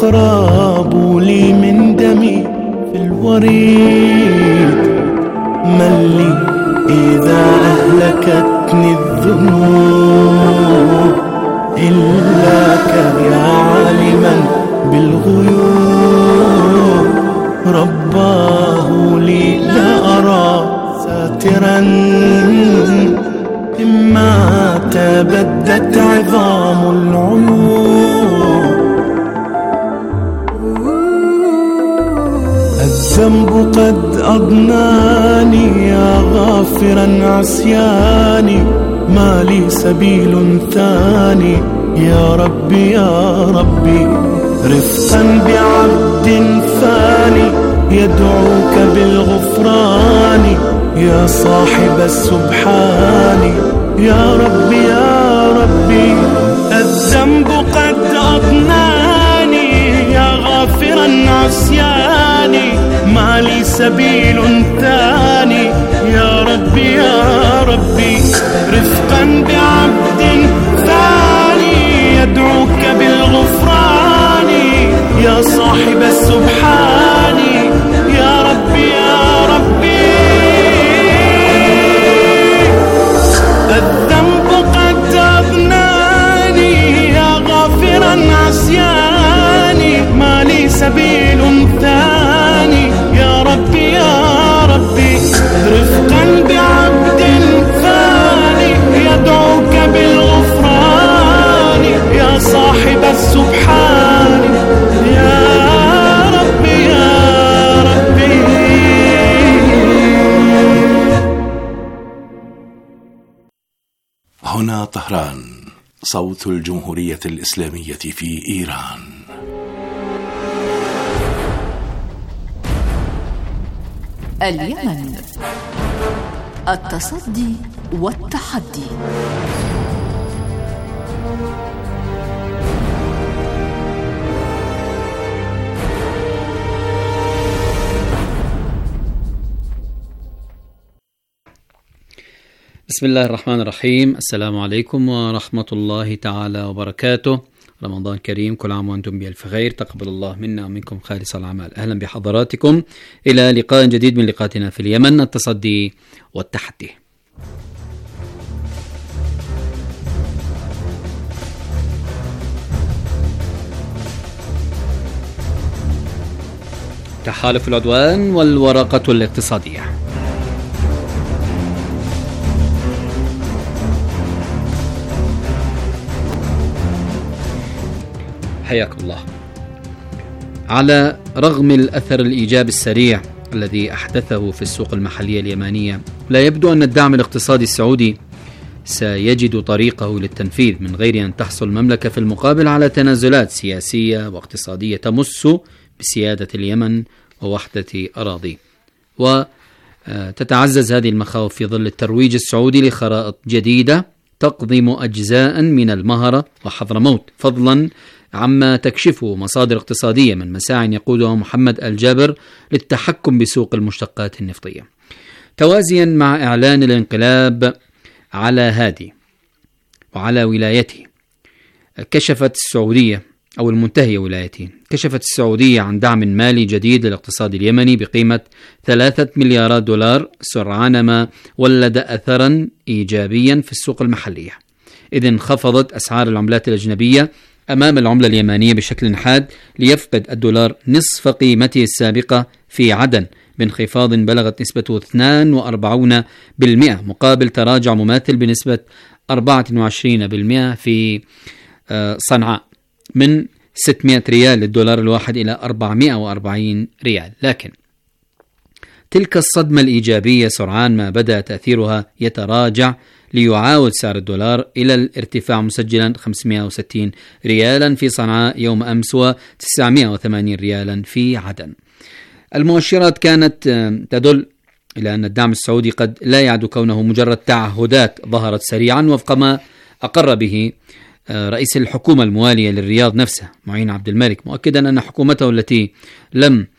الأقراب لي من دمي في الوريد، من لي إذا أهلكتني الذنوب إلاك يا عالما بالغيوب. رباه لي لا أرى ساترا إما تبدت عظام العيوب. الذنب قد أضناني يا غافرا عصياني، ما لي سبيل ثاني يا ربي يا ربي. رفقا بعبد فاني يدعوك بالغفران، يا صاحب السبحان يا ربي يا ربي. الذنب قد أضناني يا غافرا عصياني، ما لي سبيل ثاني يا ربي يا ربي. رفقا بعبد ثاني يدعوك بالغفران، يا صاحب السبحان يا ربي يا ربي. الذنب قد أضناني يا غافرا عصياني، ما لي سبيل ثاني يا ربي يا ربي. رفقا بعبد ثاني يدعوك بالغفران، يا صاحب السبحان يا ربي يا ربي. هنا طهران، صوت الجمهورية الإسلامية في إيران. اليمن، التصدي والتحدي. بسم الله الرحمن الرحيم. السلام عليكم ورحمة الله تعالى وبركاته. رمضان كريم، كل عام وأنتم بألف خير. تقبل الله منا ومنكم خالص الأعمال. أهلا بحضراتكم إلى لقاء جديد من لقاءاتنا في اليمن، التصدي والتحدي. تحالف العدوان والورقة الاقتصادية. حياكم الله. على رغم الأثر الإيجابي السريع الذي أحدثه في السوق المحلية اليمانية، لا يبدو أن الدعم الاقتصادي السعودي سيجد طريقه للتنفيذ من غير أن تحصل المملكة في المقابل على تنازلات سياسية واقتصادية تمس بسيادة اليمن ووحدة أراضي. وتتعزز هذه المخاوف في ظل الترويج السعودي لخرائط جديدة تقضم أجزاء من المهرة وحضرموت، فضلا عما تكشفه مصادر اقتصادية من مساع يقودها محمد الجابر للتحكم بسوق المشتقات النفطية. توازيا مع إعلان الانقلاب على هادي وعلى ولايته، كشفت السعودية أو المنتهية ولايته، كشفت السعودية عن دعم مالي جديد للاقتصاد اليمني بقيمة 3 مليارات دولار، سرعان ما ولد أثرا إيجابيا في السوق المحلية، إذ انخفضت أسعار العملات الأجنبية أمام العملة اليمانية بشكل حاد، ليفقد الدولار نصف قيمته السابقة في عدن بانخفاض بلغت نسبته 42% مقابل تراجع مماثل بنسبة 24% في صنعاء، من 600 ريال للدولار الواحد إلى 440 ريال. لكن تلك الصدمة الإيجابية سرعان ما بدأ تأثيرها يتراجع، ليعاود سعر الدولار إلى الارتفاع مسجلا 560 ريالا في صنعاء يوم أمس و980 ريالا في عدن. المؤشرات كانت تدل إلى أن الدعم السعودي قد لا يعد كونه مجرد تعهدات ظهرت سريعا، وفق ما أقر به رئيس الحكومة الموالية للرياض نفسه معين عبد الملك، مؤكدا أن حكومته التي لم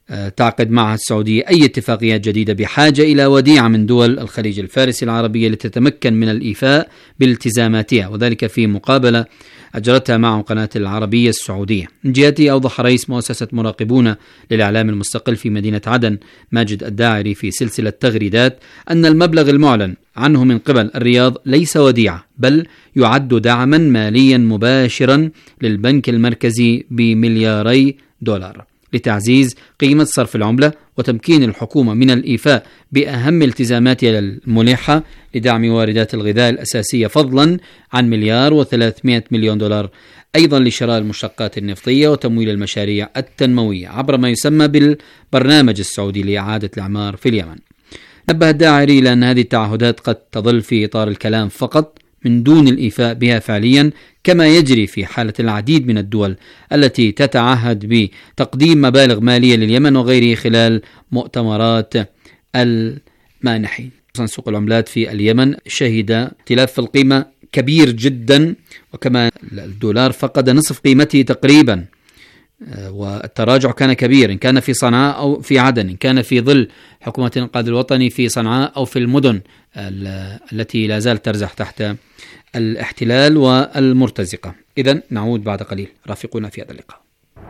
تعقد معها السعودية أي اتفاقيات جديدة بحاجة إلى وديعة من دول الخليج الفارسي العربية لتتمكن من الإيفاء بالتزاماتها، وذلك في مقابلة أجرتها مع قناة العربية السعودية. من جهته أوضح رئيس مؤسسة مراقبون للإعلام المستقل في مدينة عدن ماجد الداعري في سلسلة تغريدات أن المبلغ المعلن عنه من قبل الرياض ليس وديعة، بل يعد دعما ماليا مباشرا للبنك المركزي ب2 مليار دولار لتعزيز قيمة صرف العملة وتمكين الحكومة من الإيفاء بأهم التزاماتها الملحة لدعم واردات الغذاء الأساسية، فضلا عن 1,300 مليون دولار أيضا لشراء المشتقات النفطية وتمويل المشاريع التنموية عبر ما يسمى بالبرنامج السعودي لإعادة الإعمار في اليمن. نبه الداعري إلى أن هذه التعهدات قد تظل في إطار الكلام فقط من دون الإيفاء بها فعليا، كما يجري في حالة العديد من الدول التي تتعهد بتقديم مبالغ مالية لليمن وغيره خلال مؤتمرات المانحين. سوق العملات في اليمن شهد اختلاف في القيمة كبير جدا، وكما الدولار فقد نصف قيمته تقريبا، والتراجع كان كبير إن كان في صنعاء أو في عدن، إن كان في ظل حكومة الإنقاذ الوطني في صنعاء أو في المدن التي لا زالت ترزح تحت الاحتلال والمرتزقة. إذن نعود بعد قليل، رافقونا في هذا اللقاء.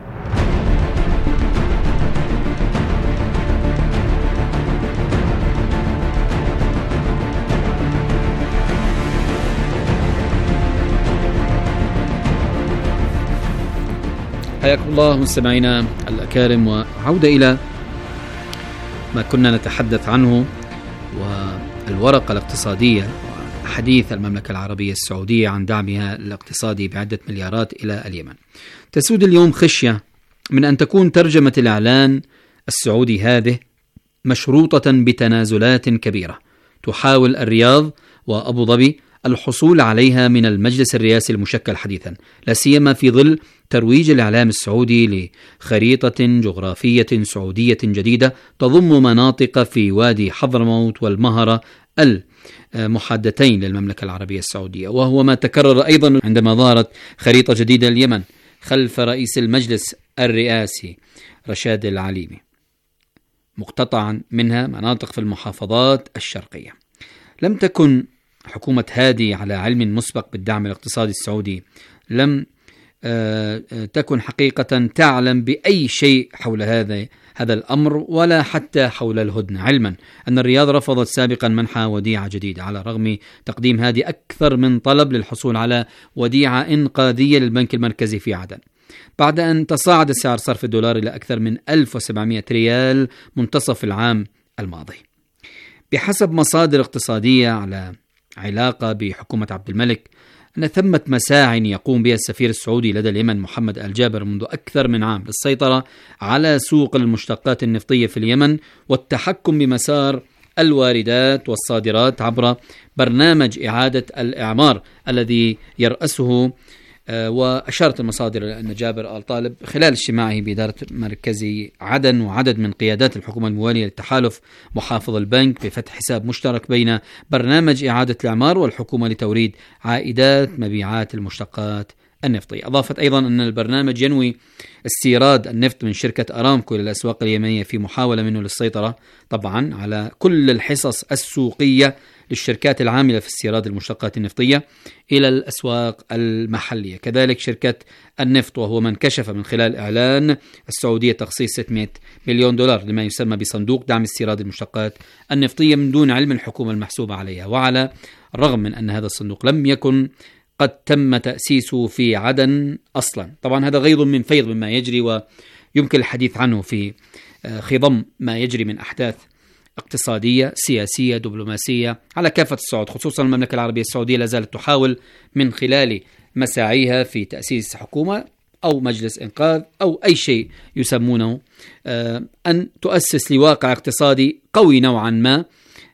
حياكم الله مستمعينا الأكارم، وعودة إلى ما كنا نتحدث عنه والورقة الاقتصادية وحديث المملكة العربية السعودية عن دعمها الاقتصادي بعدة مليارات إلى اليمن. تسود اليوم خشية من أن تكون ترجمة الإعلان السعودي هذه مشروطة بتنازلات كبيرة تحاول الرياض وأبو ظبي الحصول عليها من المجلس الرئاسي المشكل حديثا، لا سيما في ظل ترويج الإعلام السعودي لخريطة جغرافية سعودية جديدة تضم مناطق في وادي حضرموت والمهرة المحدتين للمملكة العربية السعودية، وهو ما تكرر أيضا عندما ظهرت خريطة جديدة لليمن خلف رئيس المجلس الرئاسي رشاد العليمي، مقتطعا منها مناطق في المحافظات الشرقية. لم تكن حكومة هادي على علم مسبق بالدعم الاقتصادي السعودي، لم تكن حقيقة تعلم بأي شيء حول هذا الأمر ولا حتى حول الهدنة، علما أن الرياض رفضت سابقا منح وديعة جديدة على رغم تقديم هادي أكثر من طلب للحصول على وديعة إنقاذية للبنك المركزي في عدن، بعد أن تصاعد سعر صرف الدولار إلى أكثر من 1700 ريال منتصف العام الماضي. بحسب مصادر اقتصادية على علاقة بحكومة عبد الملك أن ثمة مساع يقوم بها السفير السعودي لدى اليمن محمد الجابر منذ أكثر من عام للسيطرة على سوق المشتقات النفطية في اليمن والتحكم بمسار الواردات والصادرات عبر برنامج إعادة الإعمار الذي يرأسه. وأشارت المصادر أن جابر آل طالب خلال اجتماعه بإدارة مركزي عدن وعدد من قيادات الحكومة الموالية للتحالف محافظ البنك بفتح حساب مشترك بين برنامج إعادة الإعمار والحكومة لتوريد عائدات مبيعات المشتقات النفطية. أضافت أيضا أن البرنامج ينوي استيراد النفط من شركة أرامكو إلى الأسواق اليمنية في محاولة منه للسيطرة طبعا على كل الحصص السوقية للشركات العاملة في استيراد المشتقات النفطية إلى الأسواق المحلية. كذلك شركة النفط، وهو من كشف من خلال إعلان السعودية تخصيص 600 مليون دولار لما يسمى بصندوق دعم استيراد المشتقات النفطية من دون علم الحكومة المحسوبة عليها، وعلى الرغم من أن هذا الصندوق لم يكن قد تم تأسيسه في عدن أصلا. طبعا هذا غيض من فيض مما يجري، ويمكن الحديث عنه في خضم ما يجري من أحداث اقتصادية سياسية دبلوماسية على كافة الصعود، خصوصا المملكة العربية السعودية لا زالت تحاول من خلال مساعيها في تأسيس حكومة أو مجلس إنقاذ أو أي شيء يسمونه أن تؤسس لواقع اقتصادي قوي نوعا ما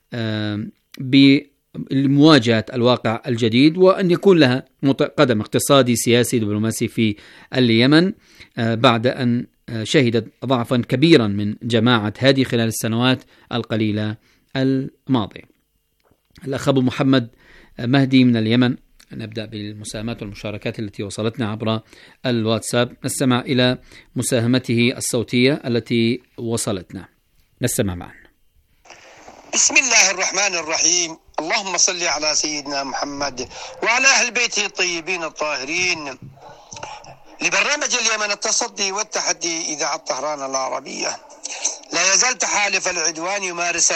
بمواجهة الواقع الجديد، وأن يكون لها قدم اقتصادي سياسي دبلوماسي في اليمن بعد أن شهدت ضعفا كبيرا من جماعة هادي خلال السنوات القليلة الماضية. الأخ أبو محمد مهدي من اليمن نبدأ بالمساهمات والمشاركات التي وصلتنا عبر الواتساب. نستمع إلى مساهمته الصوتية التي وصلتنا. نستمع معا. بسم الله الرحمن الرحيم. اللهم صل على سيدنا محمد وعلى أهل بيته الطيبين الطاهرين. لبرنامج اليمن التصدي والتحدي إذاعة طهران العربية. لا يزال تحالف العدوان يمارس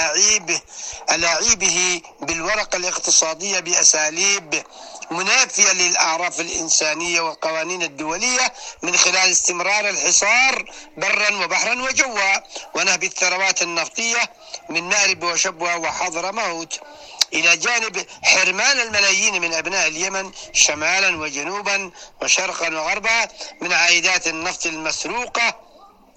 ألاعيبه بالورقة الاقتصادية بأساليب منافية للأعراف الإنسانية والقوانين الدولية، من خلال استمرار الحصار برا وبحرا وجوا، ونهب الثروات النفطية من مأرب وشبوة وحضرموت، إلى جانب حرمان الملايين من أبناء اليمن شمالا وجنوبا وشرقا وغربا من عائدات النفط المسروقة،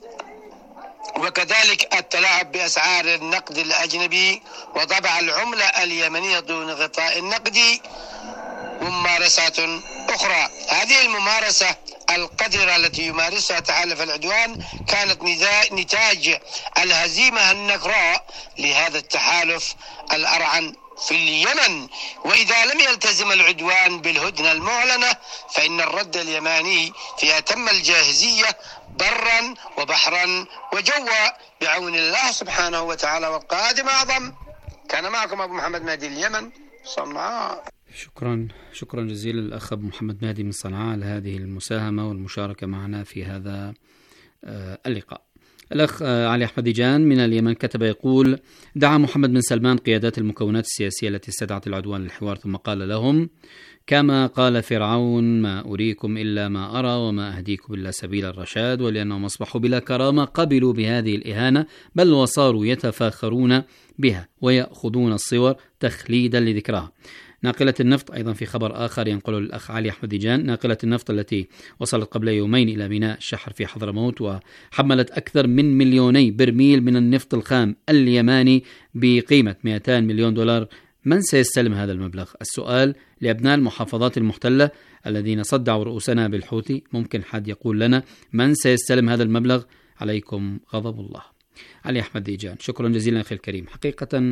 وكذلك التلاعب بأسعار النقد الأجنبي وطبع العملة اليمنية دون غطاء نقدي وممارسات أخرى. هذه الممارسة القذرة التي يمارسها تحالف العدوان كانت نتاج الهزيمة النكراء لهذا التحالف الأرعن في اليمن. وإذا لم يلتزم العدوان بالهدنة المعلنة فإن الرد اليماني في أتم الجاهزية برا وبحرا وجوا بعون الله سبحانه وتعالى، والقادم أعظم. كان معكم أبو محمد مهدي، اليمن، صنعاء. شكرا جزيلا الأخ أبو محمد مهدي من صنعاء على هذه المساهمة والمشاركة معنا في هذا اللقاء. الأخ علي أحمديجان من اليمن كتب يقول: دعا محمد بن سلمان قيادات المكونات السياسية التي استدعت العدوان للحوار، ثم قال لهم: كما قال فرعون: ما أريكم إلا ما أرى وما أهديكم إلا سبيل الرشاد. ولأنهم أصبحوا بلا كرامة قبلوا بهذه الإهانة، بل وصاروا يتفاخرون بها ويأخذون الصور تخليدا لذكرها. ناقلة النفط أيضا في خبر آخر ينقل الأخ علي أحمديجان: ناقلة النفط التي وصلت قبل يومين إلى ميناء الشحر في حضرموت وحملت أكثر من 2,000,000 برميل من النفط الخام اليماني بقيمة $200 مليون. من سيستلم هذا المبلغ؟ السؤال لأبناء المحافظات المحتلة الذين صدعوا رؤوسنا بالحوثي. ممكن حد يقول لنا من سيستلم هذا المبلغ؟ عليكم غضب الله. علي أحمديجان، شكرا جزيلا أخي الكريم. حقيقة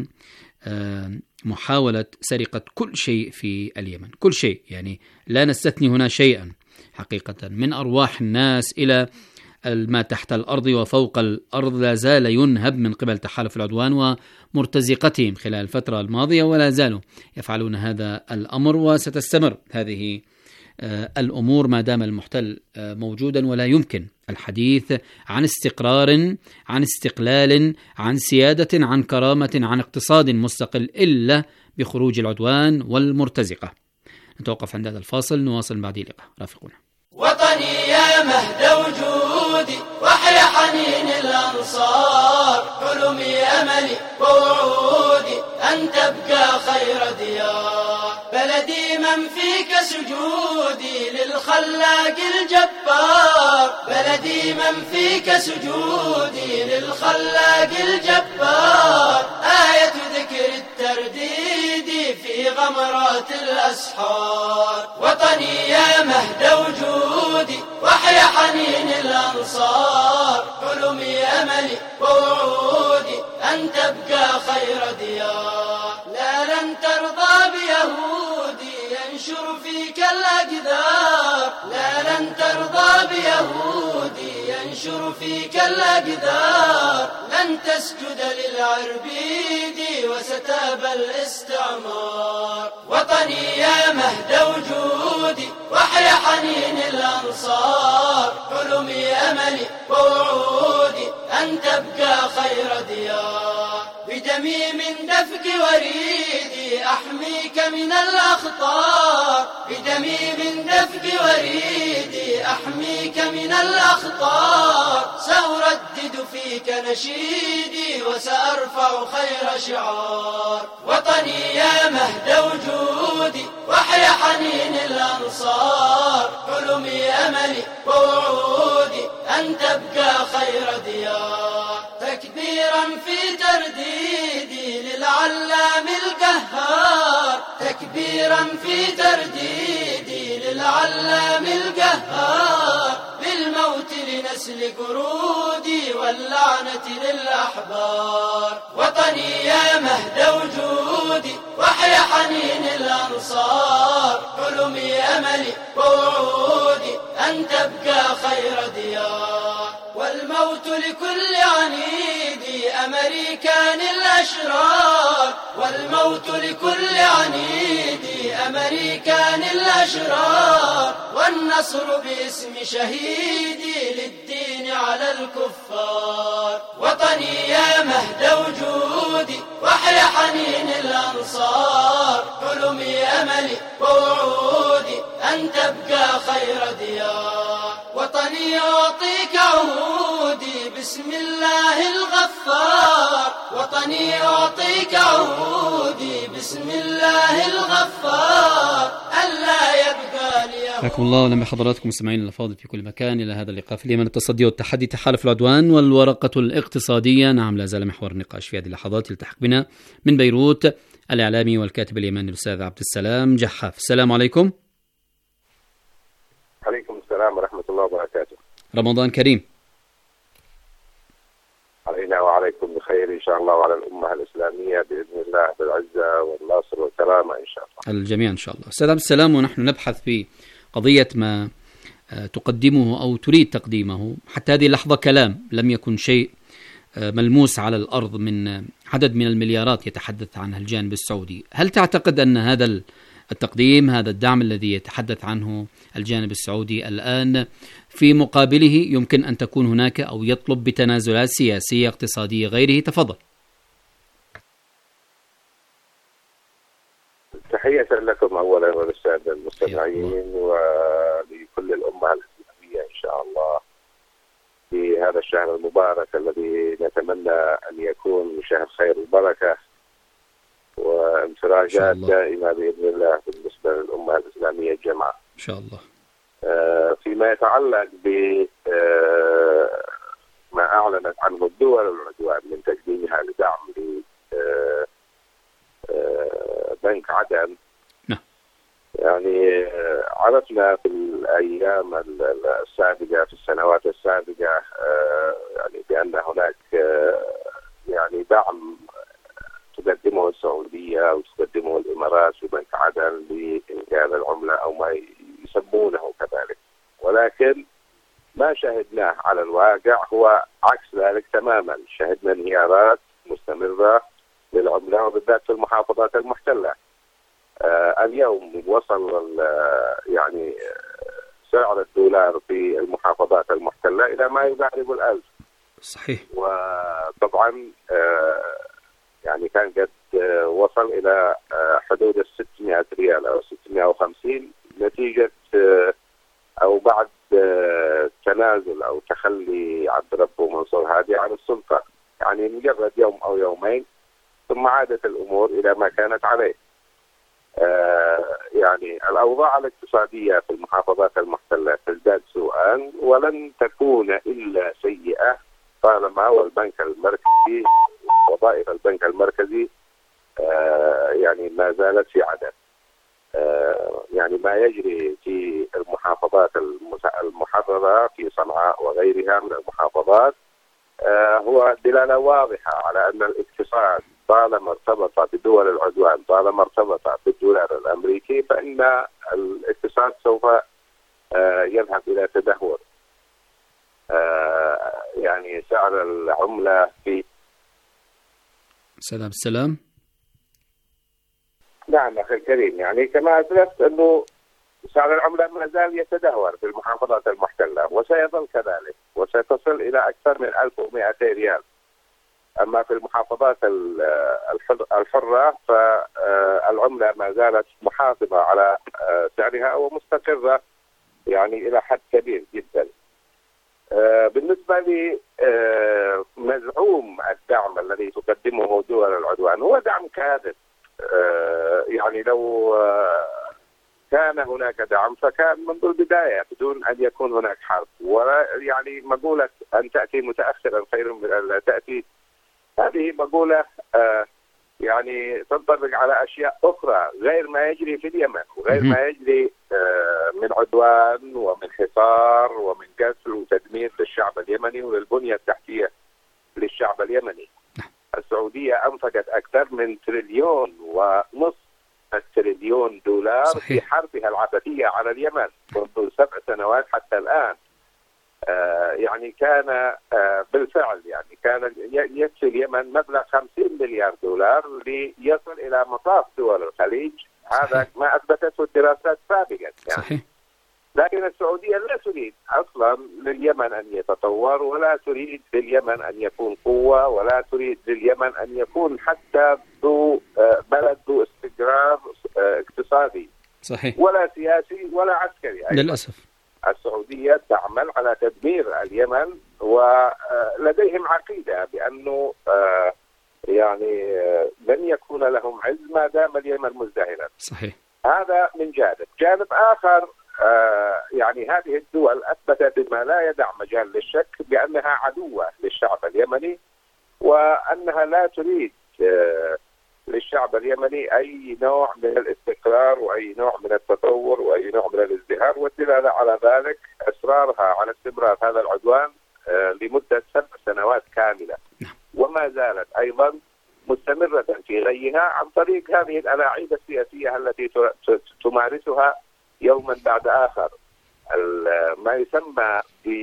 محاولة سرقة كل شيء في اليمن، كل شيء، يعني لا نستثني هنا شيئا حقيقة، من أرواح الناس إلى ما تحت الأرض وفوق الأرض، لا زال ينهب من قبل تحالف العدوان ومرتزقتهم خلال الفترة الماضية، ولا زالوا يفعلون هذا الأمر، وستستمر هذه الأمور ما دام المحتل موجودا. ولا يمكن الحديث عن استقرار، عن استقلال، عن سيادة، عن كرامة، عن اقتصاد مستقل إلا بخروج العدوان والمرتزقة. نتوقف عند هذا الفاصل، نواصل بعد اللقاء. رافقونا. وطني يا مهد وجودي وحيا حنين الأنصار، حلمي أملي ووعودي أن تبقى خير ديار، بلدي من فيك سجودي للخلاق الجبار، بلدي من فيك سجودي للخلاق الجبار، آية ذكر الترديد في غمرات الأسحار. وطني يا مهد وجودي وحيا حنين الأنصار، حلمي أملي ووعودي أن تبقى خير ديار، لا لن ترضى بيهودي ينشر فيك الأقدار، لا لن ترضى بيهودي ينشر فيك الأقدار، لن تسجد للعربيد وستابى الاستعمار. وطني يا مهد وجودي وحيا حنين الأنصار، حلمي أملي ووعودي أن تبقى خير ديار، بدمي من دفق وريدي أحميك من الأخطار، بدمي من دفق وريدي أحميك من الأخطار، سأردد فيك نشيدي وسأرفع خير شعار. وطني يا مهد وجودي وحيا حنين الأنصار، حلمي أملي ووعودي أن تبقى خير ديار، تكبيرا في ترديدي للعلام القهار، تكبيرا في ترديدي للعلام القهار، بالموت نسل قرودي واللعنة للأحبار. وطني يا مهد وجودي واحيا حنين الأنصار، حلمي أملي ووعودي أن تبقى خير ديار. والموت لكل عنيدي أمريكان الأشرار، والموت لكل عنيدي أمريكان الأشرار، والنصر باسم شهيدي للدين على الكفار. وطني يا مهد وجودي واحيا حنين الأنصار، حلمي أملي ووعودي أن تبقى خير ديار. وطني أعطيك عهودي بسم الله الغفار، وطني أعطيك عهودي بسم الله الغفار، ألا يبقى لي. حياكم الله ولما حضراتكم مستمعين الأفاضل في كل مكان إلى هذا اللقاء في اليمن التصدي والتحدي، تحالف العدوان والورقة الاقتصادية. نعم، لا زال محور النقاش في هذه اللحظات. يلتحق بنا من بيروت الإعلامي والكاتب اليمني الأستاذ عبد السلام جحاف. السلام عليكم. عليكم السلام ورحمة الله وبركاته. رمضان كريم علينا وعليكم بخير إن شاء الله، وعلى الأمة الإسلامية بإذن الله بالعزة والنصر والكرامة إن شاء الله. الجميع إن شاء الله. أستاذ عبد السلام، ونحن نبحث في قضية ما تقدمه أو تريد تقديمه حتى هذه اللحظة كلام، لم يكن شيء ملموس على الأرض من عدد من المليارات يتحدث عنها الجانب السعودي. هل تعتقد أن هذا التقديم، هذا الدعم الذي يتحدث عنه الجانب السعودي الآن في مقابله يمكن أن تكون هناك أو يطلب بتنازلات سياسية اقتصادية غيره؟ تفضل. تحية لكم أولا وللسادة المستمعين ولكل الأمة الإسلامية إن شاء الله في هذا الشهر المبارك الذي نتمنى أن يكون شهر خير البركة وانفراجات دائمة بإذن الله بالنسبة للأمة الإسلامية الجماعة إن شاء الله. فيما يتعلق بما أعلنت عنه الدول العدوان من تقديمها لدعم بنك عدن، يعني عرفنا في الأيام السابقة في السنوات السابقة يعني بأن هناك يعني دعم تقدمه السعودية وتقدمه الإمارات في بنك عدن لإنقاذ العملة أو ما يسمونه كذلك، ولكن ما شهدناه على الواقع هو عكس ذلك تماما. شهدنا انهيارات مستمرة للعملة وبالذات في المحافظات المحتلة. اليوم وصل يعني سعر الدولار في المحافظات المحتلة إلى ما يقارب 1000. صحيح. وطبعا يعني كان قد وصل إلى حدود 600 ريال أو 650 نتيجة أو بعد تنازل أو تخلي عبد ربه منصور هادي عن السلطة، يعني مجرد يوم أو يومين ثم عادت الأمور إلى ما كانت عليه. يعني الأوضاع الاقتصادية في المحافظات المحتلة تزداد سوءا ولن تكون إلا سيئة طالما والبنك المركزي وظائف البنك المركزي يعني ما زالت في عدن. يعني ما يجري في المحافظات المحررة في صنعاء وغيرها من المحافظات هو دلالة واضحة على أن الاقتصاد طالما ارتبط بدول العدوان، طالما ارتبط بالدولار الأمريكي، فإن الاقتصاد سوف يذهب إلى تدهور. يعني سعر العملة في سلام. نعم أخي الكريم، يعني كما أسلفت أنه سعر العملة ما زال يتدهور في المحافظات المحتلة وسيظل كذلك وستصل إلى أكثر من 1200 ريال. أما في المحافظات الحرة فالعملة ما زالت محافظة على سعرها ومستقرة يعني إلى حد كبير جدا. بالنسبة لمزعوم الدعم الذي تقدمه دول العدوان هو دعم كاذب. يعني لو كان هناك دعم فكان منذ البداية بدون أن يكون هناك حرب، ولا يعني مقولة أن تأتي متأخرا خير من أن لا تأتي، هذه مقولة يعني تنطبق على أشياء أخرى غير ما يجري في اليمن وغير ما يجري من عدوان ومن حصار ومن قتل وتدمير للشعب اليمني وللبنية التحتية للشعب اليمني. السعودية أنفقت أكثر من $1.5 تريليون صحيح. في حربها العبثية على اليمن منذ 7 سنوات حتى الآن. يعني كان بالفعل يعني كان يكفي اليمن مبلغ $50 مليار ليصل إلى مطاف دول الخليج. هذا ما أثبتته الدراسات سابقا يعني. صحيح. لكن السعودية لا تريد أصلا لليمن أن يتطور، ولا تريد لليمن أن يكون قوة، ولا تريد لليمن أن يكون حتى بلد ذو استقرار اقتصادي. صحيح. ولا سياسي ولا عسكري أيضا. للأسف السعودية تعمل على تدمير اليمن، ولديهم عقيدة بأنه يعني لن يكون لهم عز ما دام اليمن مزدهرا. صحيح. هذا من جانب آخر يعني هذه الدول أثبتت بما لا يدع مجال للشك بأنها عدوة للشعب اليمني، وأنها لا تريد للشعب اليمني أي نوع من الاستقرار وأي نوع من التطور وأي نوع من الازدهار. والدلالة على ذلك إصرارها على استمرار هذا العدوان لمدة 7 سنوات كاملة، وما زالت أيضا مستمرة في غيها عن طريق هذه الألاعيب السياسية التي تمارسها يوما بعد آخر. ما يسمى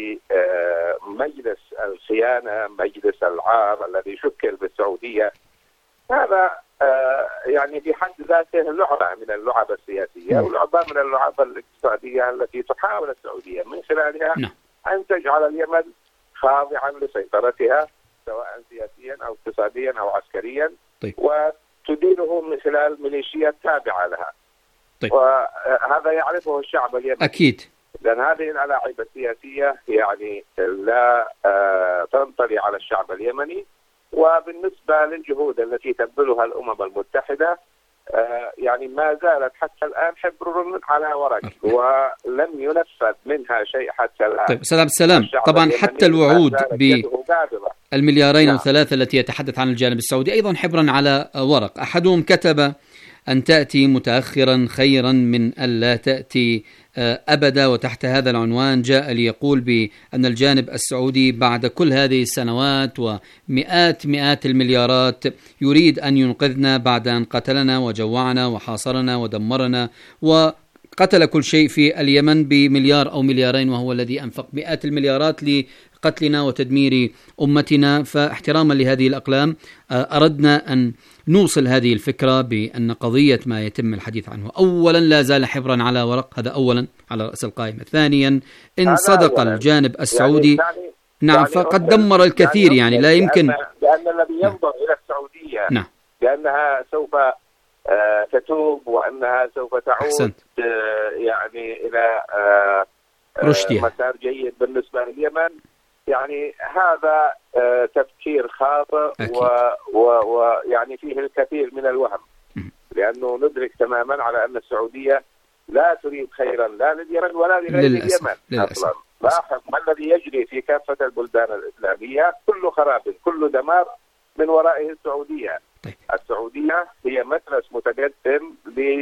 بمجلس الخيانة، مجلس العار الذي شكل بالسعودية، هذا يعني في حد ذاته لعبة من اللعب السياسية ولعبة من اللعب الاقتصادية التي تحاول السعودية من خلالها أن تجعل اليمن خاضعا لسيطرتها سواء سياسيا أو اقتصاديا أو عسكريا. طيب. وتديره من خلال ميليشيات تابعة لها. طيب. وهذا يعرفه الشعب اليمني أكيد، لأن هذه الألاعيب السياسية يعني لا تنطلي على الشعب اليمني. وبالنسبة للجهود التي تبذلها الأمم المتحدة يعني ما زالت حتى الآن حبر على ورق ولم ينفذ منها شيء حتى الآن. طيب أستاذ عبد السلام، طبعا حتى الوعود بالمليارين أو 3 التي يتحدث عن الجانب السعودي أيضا حبرا على ورق. أحدهم كتب أن تأتي متأخرا خيرا من ألا تأتي أبدا، وتحت هذا العنوان جاء ليقول بأن الجانب السعودي بعد كل هذه السنوات ومئات المليارات يريد أن ينقذنا بعد أن قتلنا وجوعنا وحاصرنا ودمرنا وقتل كل شيء في اليمن بمليار أو مليارين، وهو الذي أنفق مئات المليارات لقتلنا وتدمير أمتنا. فاحتراما لهذه الأقلام أردنا أن نوصل هذه الفكرة بأن قضية ما يتم الحديث عنه أولا لا زال حبرا على ورق، هذا أولا على رأس القائمة. ثانيا إن صدق الجانب السعودي نعم فقد دمر الكثير، يعني لا يمكن لأن الذي ينظر إلى السعودية بأنها سوف تتوب وأنها سوف تعود أحسنت. يعني إلى رشدها مسار جيد بالنسبة لليمن، يعني هذا تفكير خاطئ ويعني فيه الكثير من الوهم، لأنه ندرك تماما على أن السعودية لا تريد خيرا لا لليمن ولا لغير اليمن أصلا. لاحظ ما الذي يجري في كافة البلدان الإسلامية، كل خراب كل دمار من ورائه السعودية. طيب. السعودية هي مدرس متقدم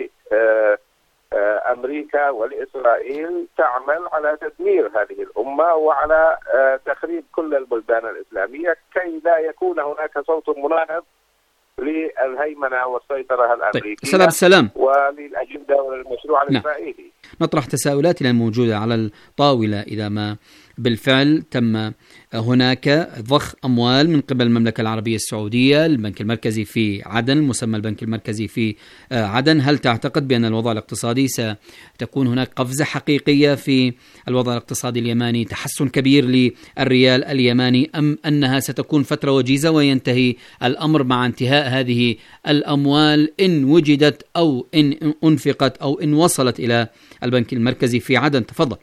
أمريكا ولإسرائيل تعمل على تدمير هذه الأمة وعلى تخريب كل البلدان الإسلامية كي لا يكون هناك صوت مناهض للهيمنة والسيطرة الأمريكية. طيب. السلام. وللأجندة والمشروع الإسرائيلي. نطرح تساؤلاتنا الموجودة على الطاولة. إذا ما بالفعل تم هناك ضخ أموال من قبل المملكة العربية السعودية، البنك المركزي في عدن، مسمى البنك المركزي في عدن، هل تعتقد بأن الوضع الاقتصادي ستكون هناك قفزة حقيقية في الوضع الاقتصادي اليماني، تحسن كبير للريال اليماني، أم أنها ستكون فترة وجيزة وينتهي الأمر مع انتهاء هذه الأموال إن وجدت أو إن أنفقت أو إن وصلت إلى البنك المركزي في عدن؟ تفضل.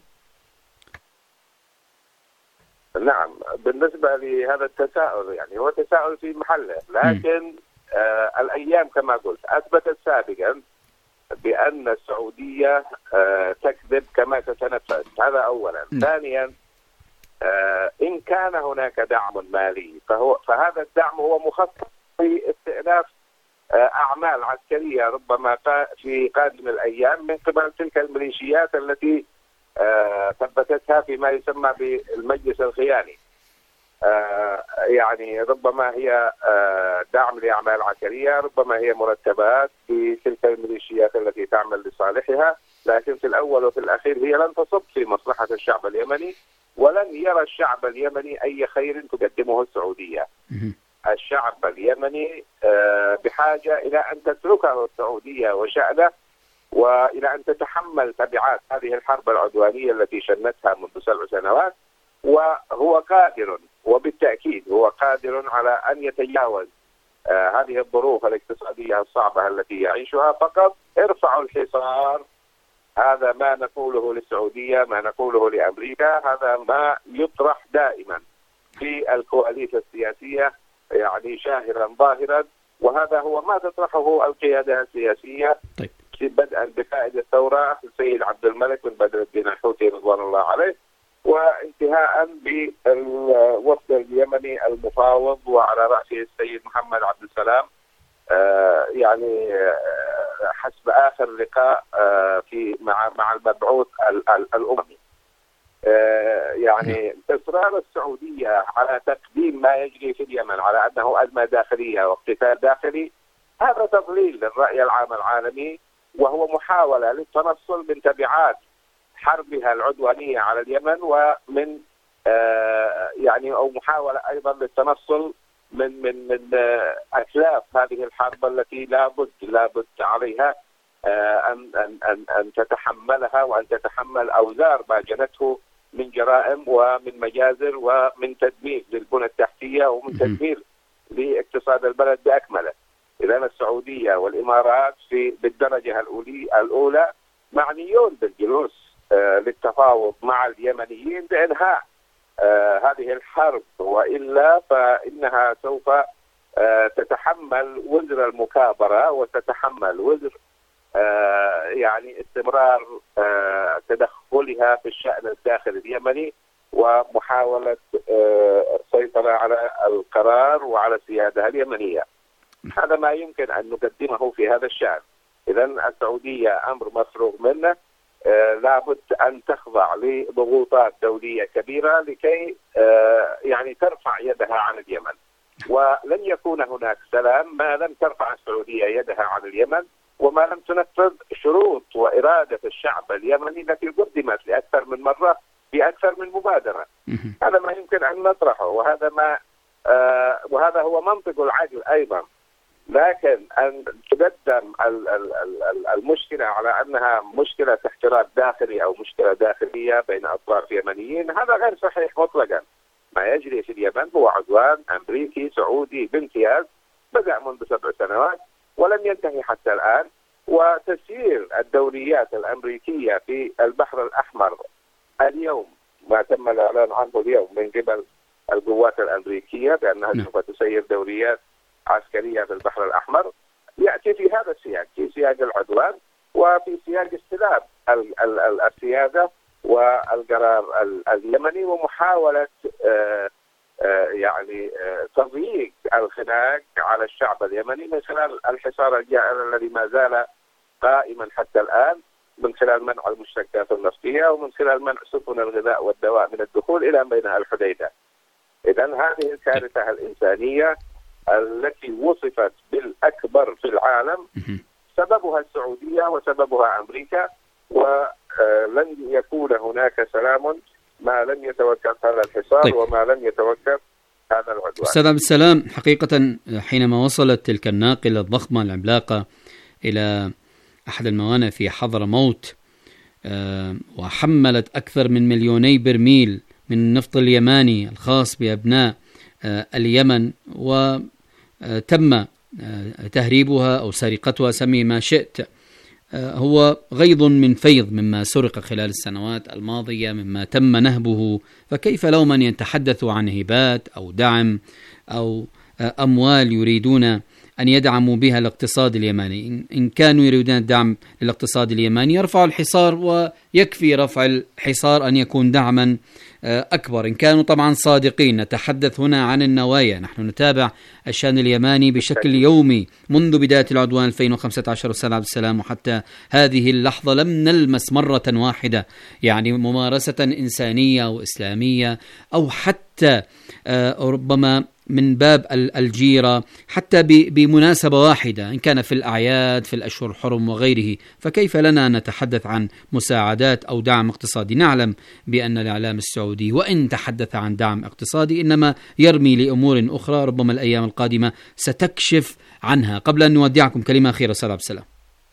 نعم، بالنسبة لهذا التساؤل يعني هو تساؤل في محله، لكن الأيام كما قلت أثبتت سابقا بأن السعودية تكذب كما تتنفس، هذا أولا. ثانيا إن كان هناك دعم مالي فهذا الدعم هو مخصص في استئناف أعمال عسكرية ربما في قادم الأيام من قبل تلك الميليشيات التي ثبتتها فيما يسمى بالمجلس الخياني. يعني ربما هي دعم لأعمال عسكرية، ربما هي مرتبات في تلك الميليشيات التي تعمل لصالحها، لكن في الأول وفي الأخير هي لن تصب في مصلحة الشعب اليمني، ولن يرى الشعب اليمني أي خير تقدمه السعودية. الشعب اليمني بحاجة إلى أن تتركه السعودية وشأنه، وإلى أن تتحمل تبعات هذه الحرب العدوانية التي شنتها منذ 7 سنوات، وهو قادر، وبالتأكيد هو قادر على أن يتجاوز هذه الظروف الاقتصادية الصعبة التي يعيشها. فقط ارفعوا الحصار. هذا ما نقوله للسعودية، ما نقوله لأمريكا، هذا ما يطرح دائما في الكواليس السياسية، يعني شاهرا ظاهرا، وهذا هو ما تطرحه القيادة السياسية. طيب. بدءا بقائد الثورة السيد عبد الملك بن بدر الدين الحوثي رضوان الله عليه، وانتهاء بالوفد اليمني المفاوض وعلى رأسه السيد محمد عبد السلام، يعني حسب آخر لقاء في مع المبعوث الأممي. يعني إصرار السعودية على تقديم ما يجري في اليمن على أنه أزمة داخلية واقتتال داخلي، هذا تضليل للرأي العام العالمي، وهو محاولة للتنصل من تبعات حربها العدوانية على اليمن، ومن يعني أو محاولة أيضا للتنصل من أتلاف هذه الحرب التي لابد عليها أن تتحملها، وأن تتحمل أوزار ما جنته من جرائم ومن مجازر ومن تدمير للبنى التحتية ومن تدمير لاقتصاد البلد بأكمله. إذا السعودية والإمارات بالدرجة الأولى معنيون بالجلوس للتفاوض مع اليمنيين بإنهاء هذه الحرب، وإلا فإنها سوف تتحمل وزر المكابرة، وتتحمل وزر يعني استمرار تدخلها في الشأن الداخلي اليمني، ومحاولة السيطرة على القرار وعلى السيادة اليمنية. هذا ما يمكن أن نقدمه في هذا الشأن. إذا السعودية أمر مفروغ منه، لابد أن تخضع لضغوطات دولية كبيرة لكي يعني ترفع يدها عن اليمن، ولن يكون هناك سلام ما لم ترفع السعودية يدها عن اليمن، وما لم تنفذ شروط وإرادة الشعب اليمني التي قدمت لأكثر من مرة بأكثر من مبادرة. هذا ما يمكن أن نطرحه، وهذا هو منطق العدل أيضا. لكن أن تقدم المشكلة على أنها مشكلة احتراق داخلي أو مشكلة داخلية بين أطراف يمنيين، هذا غير صحيح مطلقا. ما يجري في اليمن هو عدوان أمريكي سعودي بامتياز، بدأ منذ 7 سنوات ولم ينتهي حتى الآن. وتسيير الدوريات الأمريكية في البحر الأحمر اليوم، ما تم الإعلان عنه اليوم من قبل القوات الأمريكية بأنها سوف تسير دوريات عسكرية في البحر الأحمر، يأتي في هذا السياق، في سياق العدوان وفي سياق استلاب السيادة والقرار اليمني، ومحاولة يعني تضييق الخناق على الشعب اليمني من خلال الحصار الجائر الذي ما زال قائما حتى الآن، من خلال منع المشتقات النفطية ومن خلال منع سفن الغذاء والدواء من الدخول إلى ميناء الحديدة. إذا هذه الكارثة الإنسانية التي وصفت بالأكبر في العالم سببها السعودية وسببها أمريكا، ولن يكون هناك سلام ما لم يتوقف هذا الحصار. طيب. وما لم يتوقف هذا العدوان. أستاذ عبد السلام، حقيقة حينما وصلت تلك الناقلة الضخمة العملاقة إلى أحد الموانئ في حضرموت وحملت أكثر من 2,000,000 برميل من النفط اليماني الخاص بأبناء اليمن، وتم تهريبها أو سرقتها، سمي ما شئت، هو غيض من فيض مما سرق خلال السنوات الماضية، مما تم نهبه. فكيف لو من يتحدثوا عن هبات أو دعم أو أموال يريدون أن يدعموا بها الاقتصاد اليمني؟ إن كانوا يريدون الدعم للاقتصاد اليمني يرفعوا الحصار، ويكفي رفع الحصار أن يكون دعما أكبر، إن كانوا طبعا صادقين. نتحدث هنا عن النوايا. نحن نتابع الشأن اليماني بشكل يومي منذ بداية العدوان 2015 أستاذ عبد السلام، وحتى هذه اللحظة لم نلمس مرة واحدة يعني ممارسة إنسانية أو إسلامية، أو حتى ربما من باب الجيرة، حتى بمناسبة واحدة إن كان في الأعياد في الأشهر الحرم وغيره. فكيف لنا نتحدث عن مساعدات أو دعم اقتصادي؟ نعلم بأن الإعلام السعودي وإن تحدث عن دعم اقتصادي إنما يرمي لأمور أخرى ربما الأيام القادمة ستكشف عنها. قبل أن نودعكم كلمة أخيرة أستاذ عبد السلام.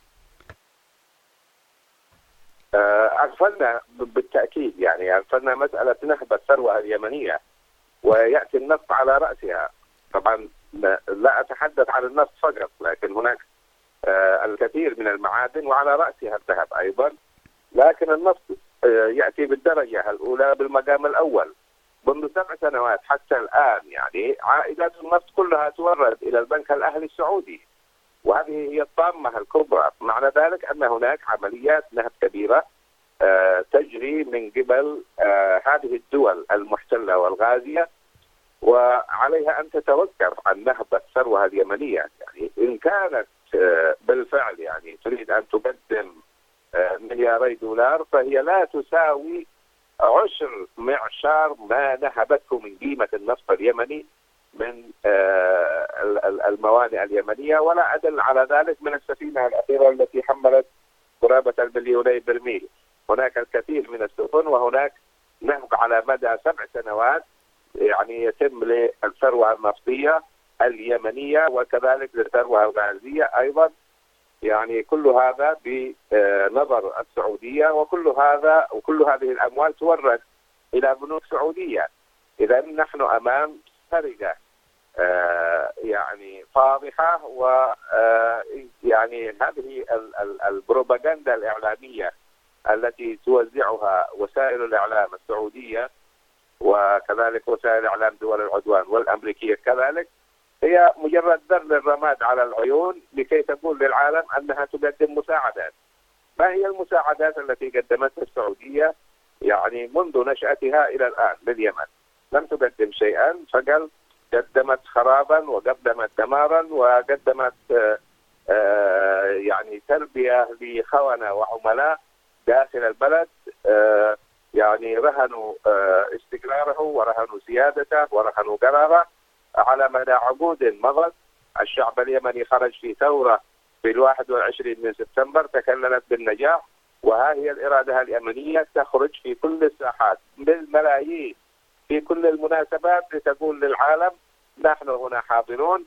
أغفلنا بالتأكيد، يعني أغفلنا مسألة نهب الثروة اليمنية ويأتي النفط على رأسها. طبعا لا أتحدث عن النفط فقط، لكن هناك الكثير من المعادن وعلى رأسها الذهب أيضا، لكن النفط يأتي بالدرجة الأولى بالمقام الأول منذ 7 سنوات حتى الآن. يعني عائدات النفط كلها تورد إلى البنك الأهلي السعودي، وهذه هي الطامة الكبرى. معنى ذلك أن هناك عمليات نهب كبيرة تجري من قبل هذه الدول المحتلة والغازية، وعليها أن تتوقف عن نهب الثروة اليمنية. يعني إن كانت بالفعل يعني تريد أن تقدم ملياري دولار، فهي لا تساوي 10 معشار ما نهبته من قيمة النفط اليمني من الموانئ اليمنية، ولا أدل على ذلك من السفينة الأخيرة التي حملت قرابة 2 برميل. هناك الكثير من السفن، وهناك نهب على مدى 7 سنوات يعني يتم للثروة النفطية اليمنية وكذلك للثروة الغازية أيضا. يعني كل هذا بنظر السعودية، وكل هذه الأموال تورد إلى بنوك سعودية. إذا نحن أمام سرقة يعني فاضحة، ويعني هذه البروباغندا الإعلامية التي توزعها وسائل الإعلام السعودية وكذلك وسائل إعلام دول العدوان والأمريكية كذلك، هي مجرد ذر الرماد على العيون لكي تقول للعالم أنها تقدم مساعدات. ما هي المساعدات التي قدمتها السعودية يعني منذ نشأتها إلى الآن لليمن؟ لم تقدم شيئا، فقال قدمت خرابا وقدمت دمارا وقدمت يعني تربية لخونة وعملاء داخل البلد، يعني رهنوا استقراره ورهنوا سيادته ورهنوا قراره على مدى عقود مضت. الشعب اليمني خرج في ثورة في 21 من سبتمبر تكللت بالنجاح، وها هي الإرادة اليمنية تخرج في كل الساحات بالملايين في كل المناسبات لتقول للعالم نحن هنا حاضرون،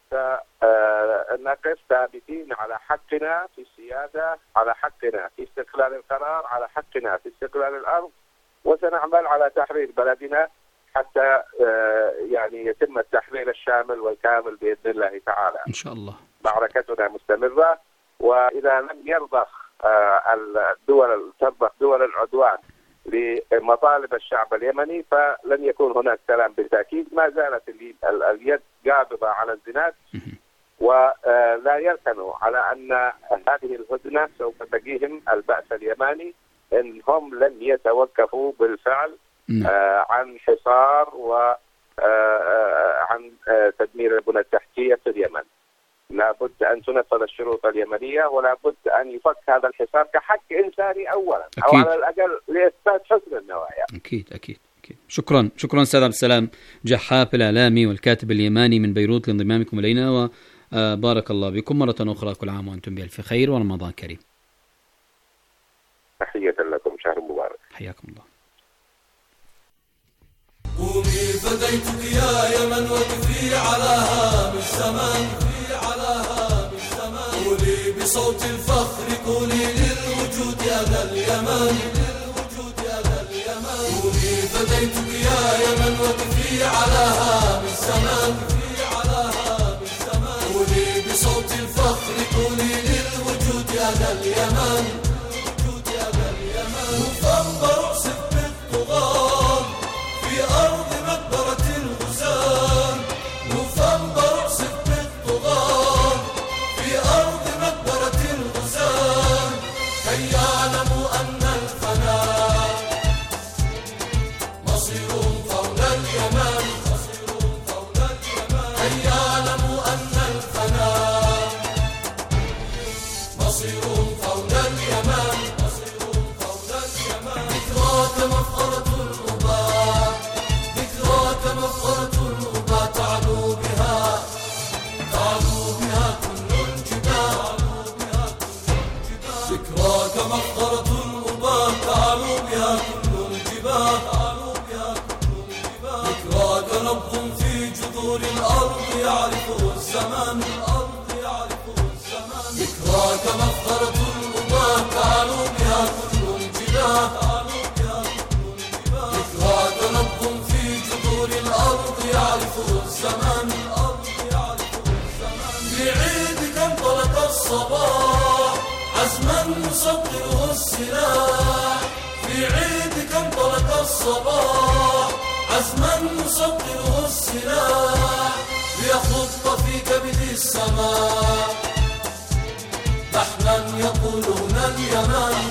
فنقف ثابتين على حقنا في السيادة، على حقنا في استقلال القرار، على حقنا في استقلال الأرض، وسنعمل على تحرير بلدنا حتى يعني يتم التحرير الشامل والكامل بإذن الله تعالى إن شاء الله. معركتنا مستمرة، وإذا لم يرضخ دول العدوان لمطالب الشعب اليمني فلن يكون هناك سلام بالتأكيد. ما زالت اليد قابضة على الزناد، ولا يركنوا على أن هذه الهدنة سوف تقيهم البأس اليماني إن هم لن يتوقفوا بالفعل عن حصار وعن تدمير البنى التحتية في اليمن. لابد أن تنفذ الشروط اليمنية، ولا بد أن يفك هذا الحصار كحق إنساني أولا، أو على الأقل لإثبات حسن النوايا. أكيد. شكرا أستاذ عبد السلام جحاف الإعلامي والكاتب اليماني من بيروت لانضمامكم إلينا، وبارك الله بكم مرة أخرى. كل عام وأنتم بألف خير ورمضان كريم. تحية لكم، شهر مبارك. حياكم الله. قومي فديتك يا يمن وقفي على هام الزمان، قولي بصوت الفخر، قولي للوجود أنا اليمن، قومي فديتك يا يمن وقفي على هام الزمان، قولي بصوت الفخر، قولي للوجود أنا اليمن، نوفمبر أعصف بالطغاة في أرض مقبرة الغزاة، نوفمبر أعصف بالطغاة في أرض مقبرة الغزاة، كي يعلموا أن الفناء جذور الأرض يعرفه الزمان. ذكراك مفخرة الأباء تعالوا بها كل انتباه. ذكراك نبض في جذور الأرض يعرفه الزمان. في عيدك انطلق الصباح عزما يصدره السلاح. في عيدك انطلق الصباح عزما يصدره السلاح. ليخط في كبد السماء لحنا يقول هنا اليمن.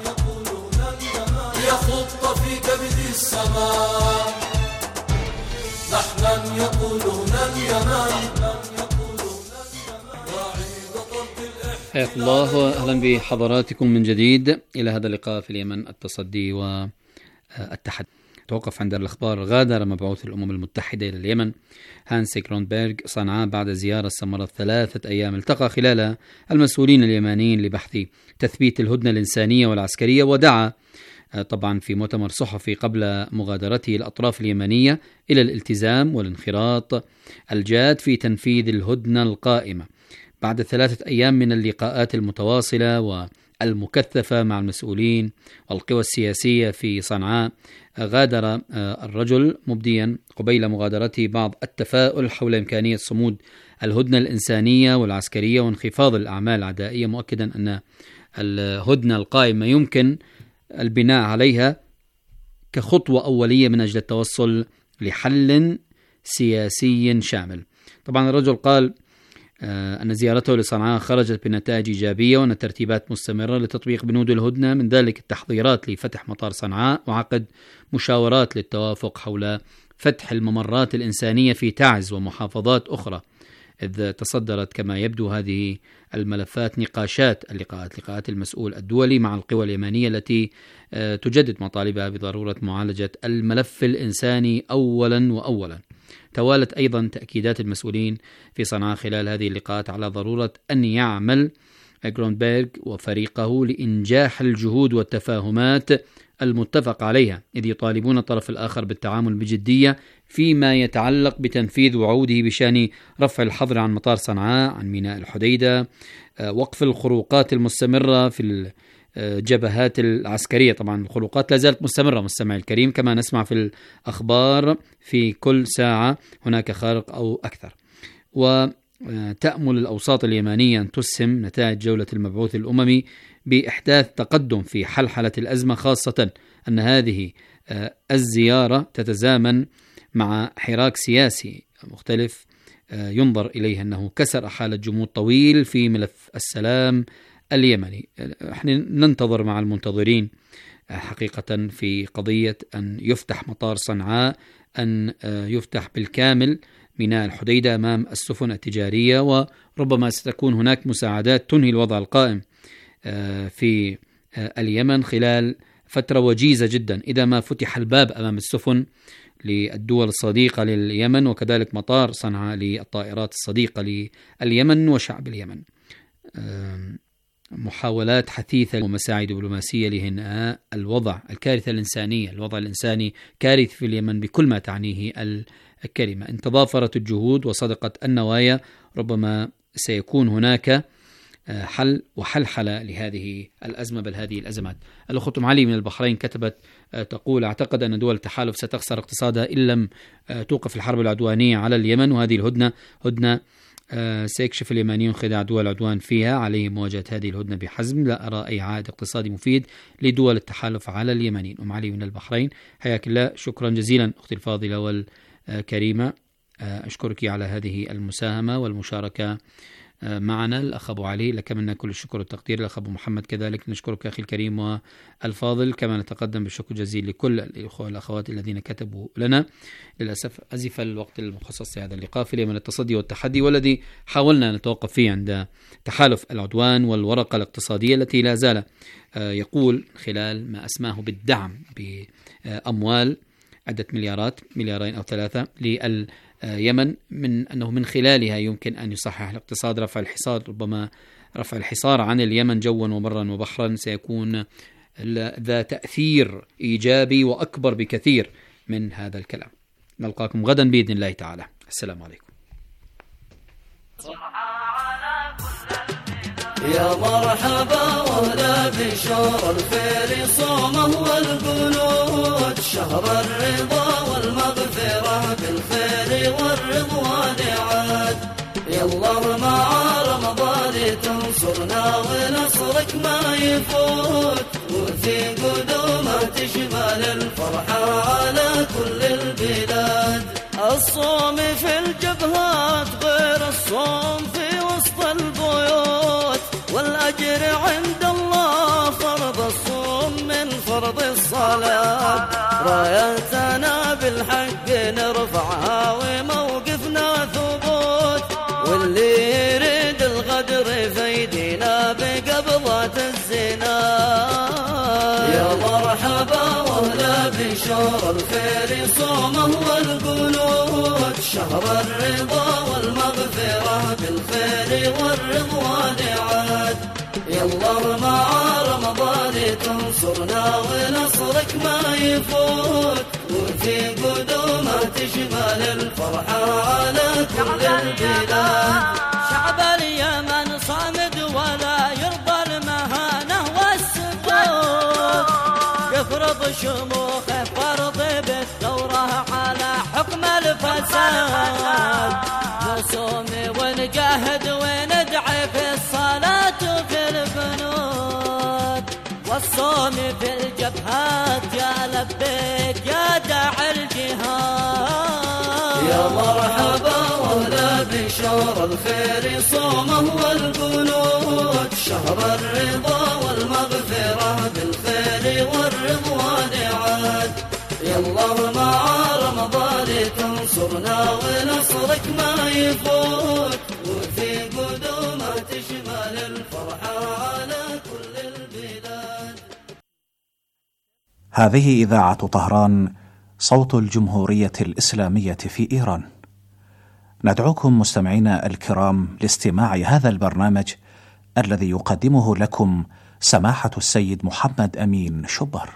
ليخط في كبد السماء لحنا يقول هنا اليمن. حياك الله، أهلا بحضراتكم من جديد إلى هذا اللقاء في اليمن، التصدي والتحدي. توقف عند الأخبار. غادر مبعوث الأمم المتحدة إلى اليمن هانس جرونبرغ صنعاء بعد زيارة استمرت 3 أيام، التقى خلالها المسؤولين اليمنيين لبحث تثبيت الهدنة الإنسانية والعسكرية، ودعا طبعا في مؤتمر صحفي قبل مغادرته الأطراف اليمنية إلى الالتزام والانخراط الجاد في تنفيذ الهدنة القائمة. بعد 3 أيام من اللقاءات المتواصلة والمكثفة مع المسؤولين والقوى السياسية في صنعاء، غادر الرجل مبديا قبيل مغادرته بعض التفاؤل حول إمكانية صمود الهدنة الإنسانية والعسكرية وانخفاض الأعمال العدائية، مؤكدا أن الهدنة القائمة يمكن البناء عليها كخطوة أولية من أجل التوصل لحل سياسي شامل. طبعا الرجل قال أن زيارته لصنعاء خرجت بنتائج إيجابية وأن الترتيبات مستمرة لتطبيق بنود الهدنة، من ذلك التحضيرات لفتح مطار صنعاء وعقد مشاورات للتوافق حول فتح الممرات الإنسانية في تعز ومحافظات أخرى، إذ تصدرت كما يبدو هذه الملفات لقاءات المسؤول الدولي مع القوى اليمنية التي تجدد مطالبها بضرورة معالجة الملف الإنساني أولا. توالت أيضا تأكيدات المسؤولين في صنعاء خلال هذه اللقاءات على ضرورة أن يعمل جرونبرغ وفريقه لإنجاح الجهود والتفاهمات المتفق عليها، إذ يطالبون الطرف الآخر بالتعامل بجدية فيما يتعلق بتنفيذ وعوده بشأن رفع الحظر عن مطار صنعاء، عن ميناء الحديدة، وقف الخروقات المستمرة في الجبهات العسكرية. طبعا الخروقات لا زالت مستمرة مستمع الكريم، كما نسمع في الأخبار في كل ساعة هناك خارق أو أكثر. وتأمل الأوساط اليمنية أن تسهم نتائج جولة المبعوث الأممي بإحداث تقدم في حلحلة الأزمة، خاصة أن هذه الزيارة تتزامن مع حراك سياسي مختلف ينظر إليه أنه كسر حالة جمود طويل في ملف السلام اليمني. احنا ننتظر مع المنتظرين حقيقة في قضية أن يفتح مطار صنعاء، أن يفتح بالكامل ميناء الحديدة أمام السفن التجارية، وربما ستكون هناك مساعدات تنهي الوضع القائم في اليمن خلال فترة وجيزة جدا إذا ما فتح الباب أمام السفن للدول الصديقة لليمن، وكذلك مطار صنعاء للطائرات الصديقة لليمن وشعب اليمن. محاولات حثيثة ومساعي دبلوماسية لإنهاء الكارثة الإنسانية. الوضع الإنساني كارث في اليمن بكل ما تعنيه الكلمة. إن تضافرت الجهود وصدقت النوايا ربما سيكون هناك حل وحلحلة لهذه الأزمة، بل هذه الأزمات. الأخت علي من البحرين كتبت تقول: أعتقد أن دول التحالف ستخسر اقتصادها إن لم توقف الحرب العدوانية على اليمن، وهذه هدنة سيكشف اليمنيون خداع دول العدوان فيها، عليه مواجهة هذه الهدنة بحزم، لا أرى أي عائد اقتصادي مفيد لدول التحالف على اليمنيين. علي من البحرين، حياك الله، شكرا جزيلا أختي الفاضلة والكريمة، أشكرك على هذه المساهمة والمشاركة معنا. الأخ أبو علي لك منا كل الشكر والتقدير. الأخ أبو محمد كذلك نشكرك أخي الكريم والفاضل، كما نتقدم بالشكر الجزيل لكل الأخوة والأخوات الذين كتبوا لنا. للأسف أزف الوقت المخصص لهذا اللقاء في اليمن التصدي والتحدي، والذي حاولنا نتوقف فيه عند تحالف العدوان والورقة الاقتصادية التي لا زال يقول خلال ما أسماه بالدعم بأموال عدة مليارات، 2 أو 3 لليمن، من أنه من خلالها يمكن أن يصحح الاقتصاد. ربما رفع الحصار عن اليمن جوا وبرا وبحرا سيكون ذا تأثير إيجابي وأكبر بكثير من هذا الكلام. نلقاكم غدا بإذن الله تعالى. السلام عليكم. يا مرحبا وهلا بشهر الخير صومه والقنوت، شهر الرضا والمغفرة بالخير والرضوان عاد. يالله مع رمضان تنصرنا ونصرك ما يفوت، وفي قدومه تشمل الفرحة على كل البلاد. الصوم في الجبهات غير الصوم في وسط البيوت، والأجر عند الله فرض الصوم من فرض الصلاة. رايتنا بالحق نرفعها وموقفنا ثبوت، واللي يريد الغدر فيدينا بقبضة الزنا. يا مرحبا وهلا بشهر الخير صومه والقنوت، شهر الرضا والمغفرة بالخير والرضوان عاد. يالله مع رمضان تنصرنا ونصرك ما يفوت، وفي قدومه تشمل الفرحة على كل البلاد. شعب اليمن صامد ولا يرضى المهانة والسكوت، يفرض شموخه فرض بالثورة على حكم الفساد. نصوم ونجاهد وندعي في الصلاة وفي البنود، والصوم في الجبهات يا لبيك يا داعي الجهاد. يا مرحبا وهلا بشهر الخير صومه والقنوت، شهر الرضا والمغفرة بالخير والرضوان عاد. يالله مع رمضان تنصرنا ونصرك ما يفوت، وفي قدومه تشمل الفرحة على كل البلاد. هذه إذاعة طهران صوت الجمهورية الإسلامية في إيران. ندعوكم مستمعينا الكرام لاستماع هذا البرنامج الذي يقدمه لكم سماحة السيد محمد أمين شبر.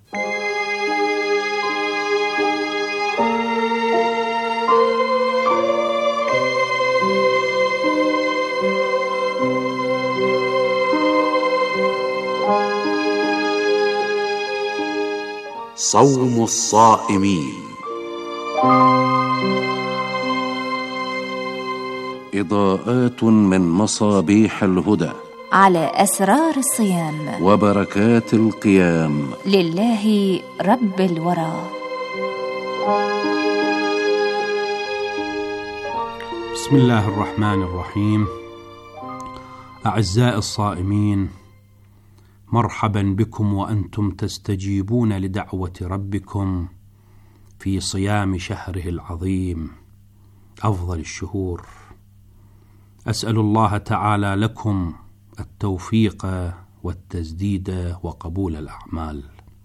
صوم الصائمين. إضاءات من مصابيح الهدى على أسرار الصيام وبركات القيام لله رب الورى. بسم الله الرحمن الرحيم. أعزائي الصائمين، مرحبا بكم وأنتم تستجيبون لدعوة ربكم في صيام شهره العظيم أفضل الشهور. أسأل الله تعالى لكم التوفيق والتسديد وقبول الأعمال.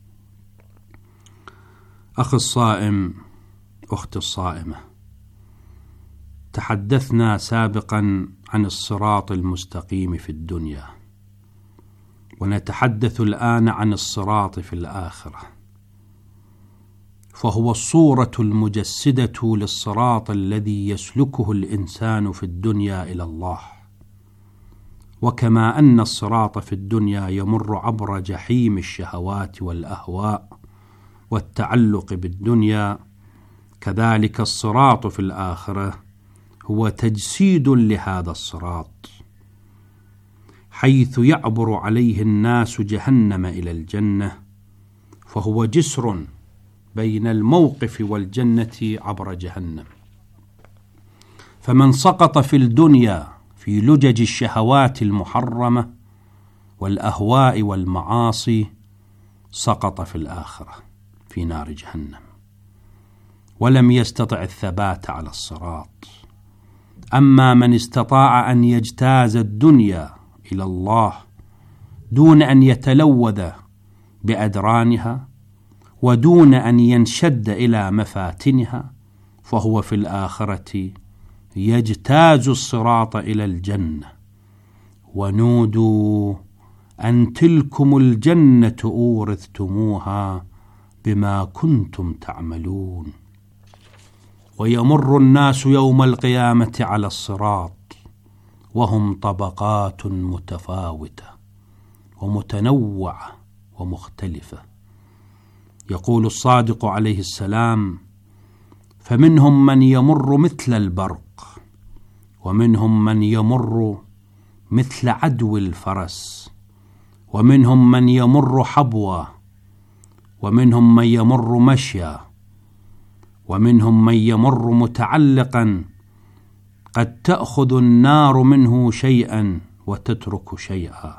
أخي الصائم، أختي الصائمة، تحدثنا سابقا عن الصراط المستقيم في الدنيا، ونتحدث الآن عن الصراط في الآخرة، فهو الصورة المجسدة للصراط الذي يسلكه الإنسان في الدنيا إلى الله. وكما أن الصراط في الدنيا يمر عبر جحيم الشهوات والأهواء والتعلق بالدنيا، كذلك الصراط في الآخرة هو تجسيد لهذا الصراط، حيث يعبر عليه الناس جهنم إلى الجنة، فهو جسر بين الموقف والجنة عبر جهنم. فمن سقط في الدنيا في لجج الشهوات المحرمة والأهواء والمعاصي سقط في الآخرة في نار جهنم، ولم يستطع الثبات على الصراط. أما من استطاع أن يجتاز الدنيا إلى الله دون أن يتلوذ بأدرانها ودون أن ينشد إلى مفاتنها، فهو في الآخرة يجتاز الصراط إلى الجنة. ونودوا أن تلكم الجنة أورثتموها بما كنتم تعملون. ويمر الناس يوم القيامة على الصراط وهم طبقات متفاوتة ومتنوعة ومختلفة. يقول الصادق عليه السلام: فمنهم من يمر مثل البرق، ومنهم من يمر مثل عدو الفرس، ومنهم من يمر حبوا، ومنهم من يمر مشيا، ومنهم من يمر متعلقا قد تأخذ النار منه شيئا وتترك شيئا،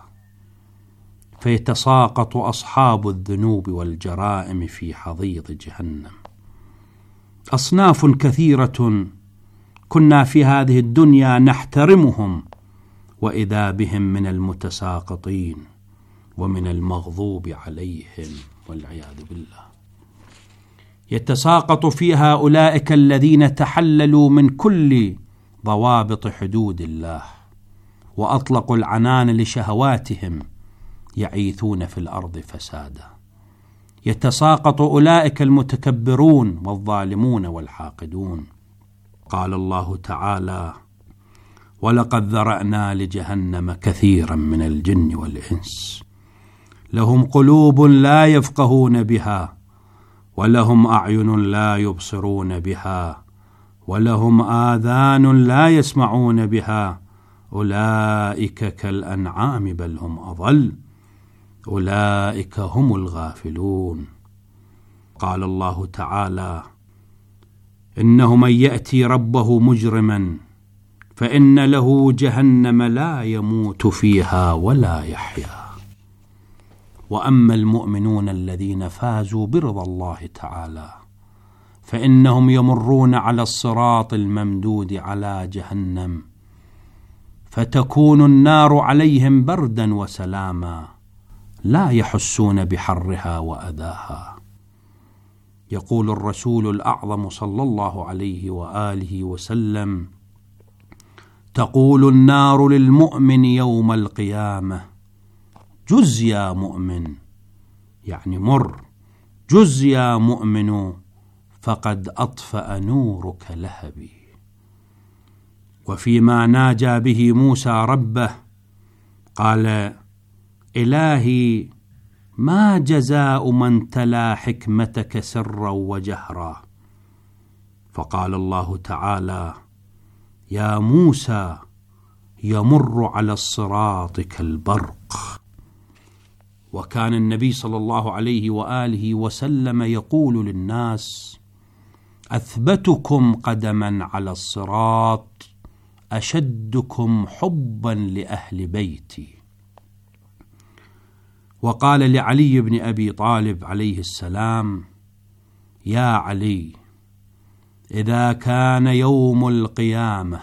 فيتساقط أصحاب الذنوب والجرائم في حضيض جهنم. أصناف كثيرة كنا في هذه الدنيا نحترمهم، وإذا بهم من المتساقطين ومن المغضوب عليهم والعياذ بالله. يتساقط فيها أولئك الذين تحللوا من كل ضوابط حدود الله وأطلقوا العنان لشهواتهم يعيثون في الأرض فسادا. يتساقط أولئك المتكبرون والظالمون والحاقدون. قال الله تعالى: ولقد ذرأنا لجهنم كثيرا من الجن والإنس لهم قلوب لا يفقهون بها ولهم أعين لا يبصرون بها ولهم آذان لا يسمعون بها أولئك كالأنعام بل هم أضل أولئك هم الغافلون. قال الله تعالى: إنه من يأتي ربه مجرما فإن له جهنم لا يموت فيها ولا يحيا. وأما المؤمنون الذين فازوا برضا الله تعالى فإنهم يمرون على الصراط الممدود على جهنم فتكون النار عليهم بردا وسلاما لا يحسون بحرها وأذاها. يقول الرسول الأعظم صلى الله عليه وآله وسلم: تقول النار للمؤمن يوم القيامة: جز يا مؤمن، يعني مر، جز يا مؤمن فقد أطفأ نورك لهبي. وفيما ناجى به موسى ربه قال: إلهي ما جزاء من تلا حكمتك سرا وجهرا؟ فقال الله تعالى: يا موسى يمر على الصراط كالبرق. وكان النبي صلى الله عليه وآله وسلم يقول للناس: أثبتكم قدما على الصراط أشدكم حبا لأهل بيتي. وقال لعلي بن أبي طالب عليه السلام: يا علي، إذا كان يوم القيامة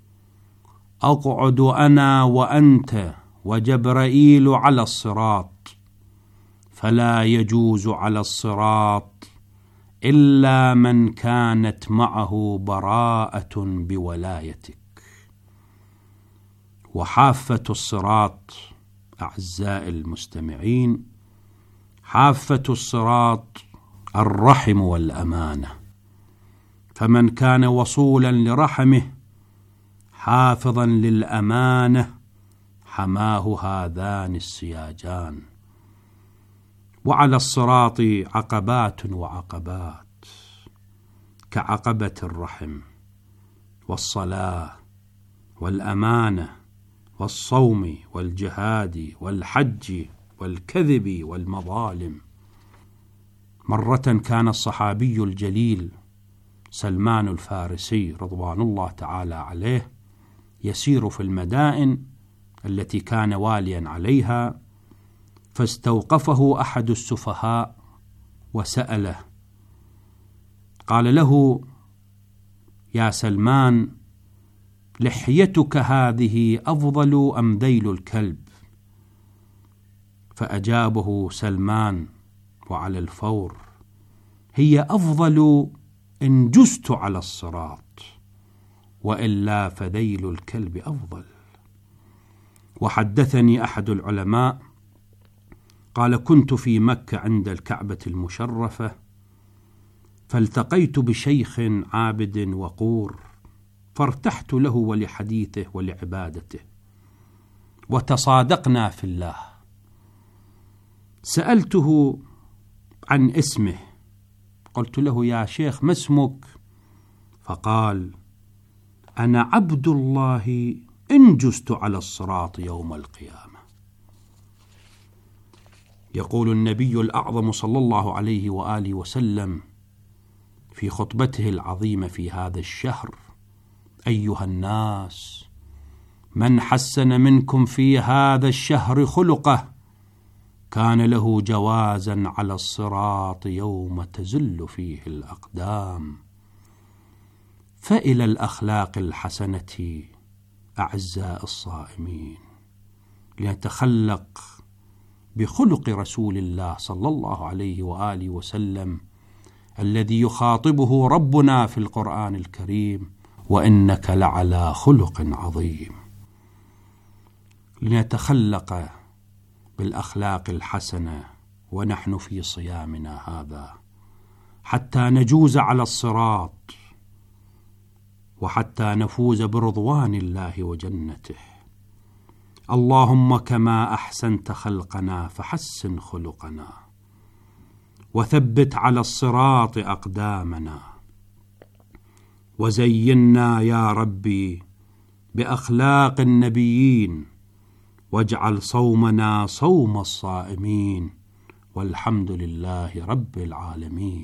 أقعد أنا وأنت وجبرائيل على الصراط فلا يجوز على الصراط إلا من كانت معه براءة بولايتك. وحافة الصراط، أعزائي المستمعين، حافة الصراط الرحم والأمانة، فمن كان وصولا لرحمه حافظا للأمانة حماه هذان السياجان. وعلى الصراط عقبات وعقبات كعقبة الرحم والصلاة والأمانة والصوم والجهاد والحج والكذب والمظالم. مرة كان الصحابي الجليل سلمان الفارسي رضوان الله تعالى عليه يسير في المدائن التي كان واليا عليها، فاستوقفه أحد السفهاء وسأله، قال له: يا سلمان، لحيتك هذه أفضل أم ذيل الكلب؟ فأجابه سلمان وعلى الفور: هي أفضل إن جزت على الصراط، وإلا فذيل الكلب أفضل. وحدثني أحد العلماء قال: كنت في مكة عند الكعبة المشرفة، فالتقيت بشيخ عابد وقور، فارتحت له ولحديثه ولعبادته، وتصادقنا في الله. سألته عن اسمه، قلت له: يا شيخ ما اسمك؟ فقال: أنا عبد الله إن جزت على الصراط يوم القيامة. يقول النبي الأعظم صلى الله عليه وآله وسلم في خطبته العظيمة في هذا الشهر: أيها الناس، من حسن منكم في هذا الشهر خلقه كان له جوازا على الصراط يوم تزل فيه الأقدام. فإلى الأخلاق الحسنة أعزاء الصائمين، لنتخلق بخلق رسول الله صلى الله عليه وآله وسلم الذي يخاطبه ربنا في القرآن الكريم: وإنك لعلى خلق عظيم. لنتخلق بالأخلاق الحسنة ونحن في صيامنا هذا، حتى نجوز على الصراط، وحتى نفوز برضوان الله وجنته. اللهم كما أحسنت خلقنا فحسن خلقنا، وثبت على الصراط أقدامنا، وزينا يا ربي بأخلاق النبيين، واجعل صومنا صوم الصائمين، والحمد لله رب العالمين.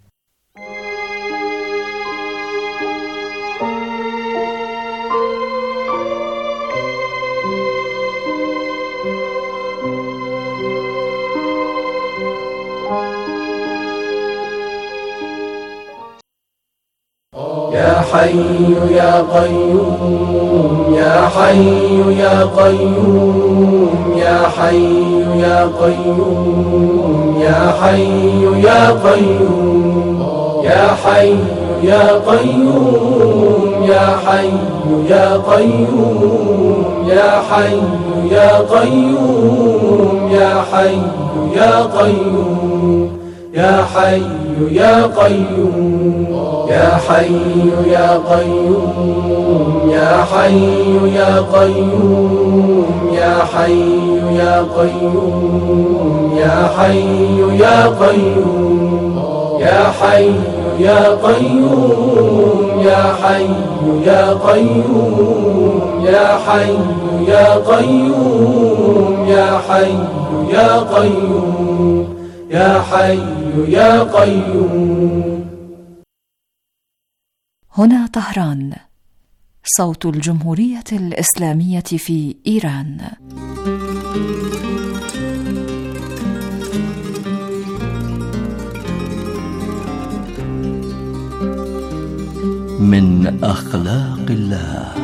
يا حي يا قيوم، يا حي يا قيوم، يا حي يا قيوم، يا حي يا قيوم، يا حي يا قيوم، يا حي يا قيوم، يا حي يا قيوم، يا حي يا قيوم، يا حي يا قيوم، يا حي يا قيوم، يا حي يا قيوم، يا حي يا قيوم، يا حي يا قيوم، يا حي يا قيوم، يا حي يا قيوم، يا حي يا قيوم، يا حي يا قيوم، يا حي يا قيوم. هنا طهران، صوت الجمهورية الإسلامية في إيران. من أخلاق الله.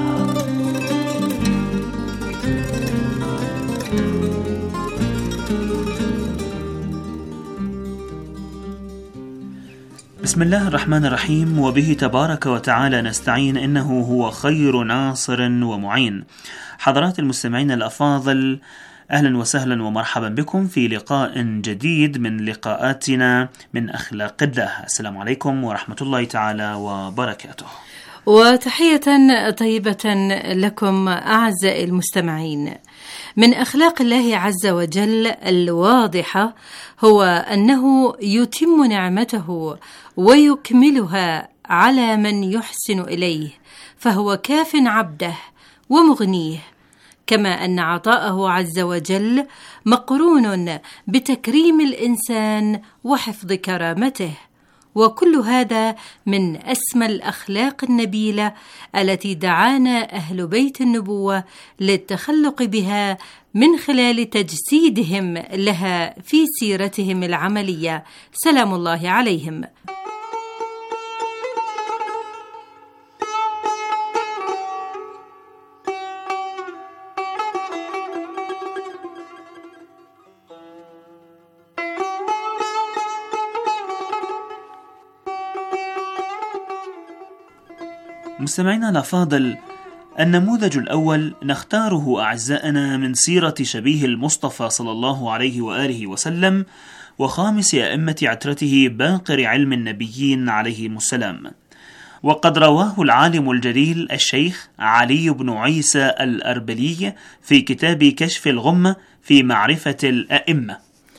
بسم الله الرحمن الرحيم، وبه تبارك وتعالى نستعين، إنه هو خير ناصر ومعين. حضرات المستمعين الأفاضل، أهلا وسهلا ومرحبا بكم في لقاء جديد من لقاءاتنا من أخلاق الله. السلام عليكم ورحمة الله تعالى وبركاته، وتحية طيبة لكم أعزائي المستمعين. من أخلاق الله عز وجل الواضحة هو أنه يتم نعمته ويكملها على من يحسن إليه، فهو كاف عبده ومغنيه، كما أن عطاءه عز وجل مقرون بتكريم الإنسان وحفظ كرامته. وكل هذا من أسمى الأخلاق النبيلة التي دعانا أهل بيت النبوة للتخلق بها من خلال تجسيدهم لها في سيرتهم العملية سلام الله عليهم. مستمعينا الأفاضل، النموذج الأول نختاره أعزائنا من سيرة شبيه المصطفى صلى الله عليه وآله وسلم، وخامس أئمة عترته باقر علم النبيين عليهم السلام. وقد رواه العالم الجليل الشيخ علي بن عيسى الأربلي في كتاب كشف الغمة في معرفة الأئمة.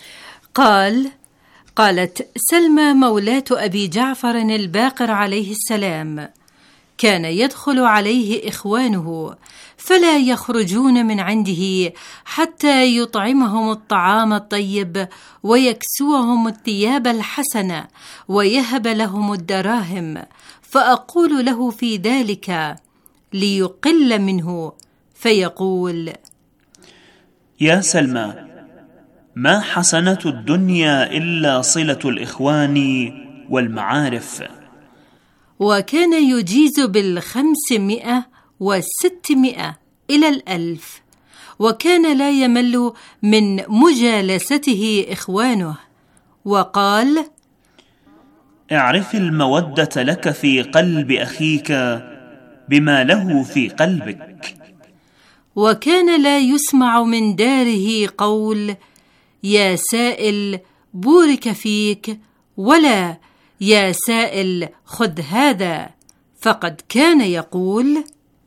قالت سلمى مولاة أبي جعفر الباقر عليه السلام: كان يدخل عليه إخوانه فلا يخرجون من عنده حتى يطعمهم الطعام الطيب ويكسوهم الثياب الحسنة ويهب لهم الدراهم، فأقول له في ذلك ليقل منه، فيقول: يا سلمى، ما حسنة الدنيا إلا صلة الإخوان والمعارف. وكان يجيز 500 و600 إلى 1000، وكان لا يمل من مجالسته إخوانه. وقال: اعرف المودة لك في قلب أخيك بما له في قلبك. وكان لا يسمع من داره قول: يا سائل بورك فيك، ولا يا سائل خذ هذا، فقد كان يقول: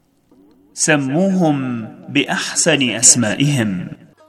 سموهم بأحسن أسمائهم.